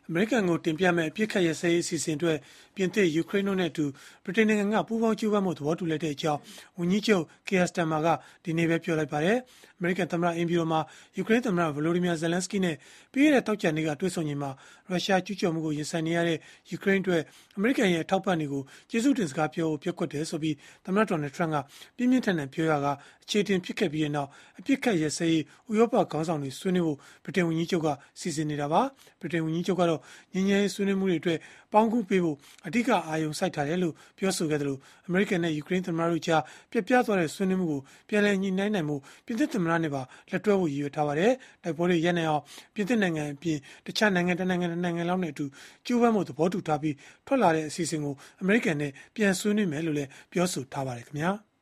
အမေရိကန်ကိုတင်ပြမဲ့အပြစ်ခတ်ရစဲရေးအစီအစဉ်အတွက်ပြင်သစ်ယူကရိန်းတို့နဲ့အတူဗြိတိန်နိုင်ငံကပူးပေါင်းကြိုးပမ်းမှုသဘောတူလိုက်တဲ့အကြောင်းဝန်ကြီးချုပ် Keir Starmer ကဒီနေ့ပဲပြောလိုက်ပါတယ်။ အမေရိကန်သမ္မတအိမ်ဖြူတော်မှာယူကရိန်းသမ္မတ Volodymyr Zelensky နဲ့ပြီးခဲ့တဲ့တောက်ကြနေ့ကတွေ့ဆုံချိန်မှာရုရှားကျူးကျော်မှုကိုရင်ဆိုင်နေရတဲ့ယူကရိန်းအတွက်အမေရိကန်ရဲ့အထောက်ပံ့တွေကိုကျေးဇူးတင်စကားပြောဖို့ပျက်ကွက်တယ်ဆိုပြီးသမ္မတ Donald Trump ကပြင်းပြင်းထန်ထန်ပြောရကအခြေအတင်ဖြစ်ခဲ့ပြီးနောက်အပြစ်ခတ်ရစဲရေးဥရောပခေါင်းဆောင်တွေဆွေးနွေးဖို့ဗြိတိန်ဝန်ကြီးချုပ်ကစီစဉ်နေတာပါ။ ဗြိတိန်ဝန်ကြီးချုပ်ကတော့ငြိမ်းချမ်းရေးဆွေးနွေးမှုတွေအတွက်ပေါင်းကူးပေးဖို့အဓိကအာရုံစိုက်ထားတယ်လို့ပြောဆိုခဲ့တယ်လို့အမေရိကန်နဲ့ယူကရိန်းသမ္မတတို့ကြားပြတ်ပြားသွားတဲ့ဆွေးနွေးမှုကိုပြန်လည်ညှိနှိုင်းနိုင်မှုပြင်သစ်သမ္မတနဲ့ပါလက်တွဲဖို့ရည်ရွယ်ထားပါတယ်။တိုက်ပွဲတွေရပ်နိုင်အောင်ပြင်သစ်နိုင်ငံအပြင်တခြားနိုင်ငံလောက်နဲ့အတူကြိုးပမ်းမှုသဘောတူထားပြီးထွက်လာတဲ့အစီအစဉ်ကိုအမေရိကန်နဲ့ပြန်ဆွေးနွေးမယ်လို့လည်းပြောဆိုထားပါတယ်ခင်ဗျာ။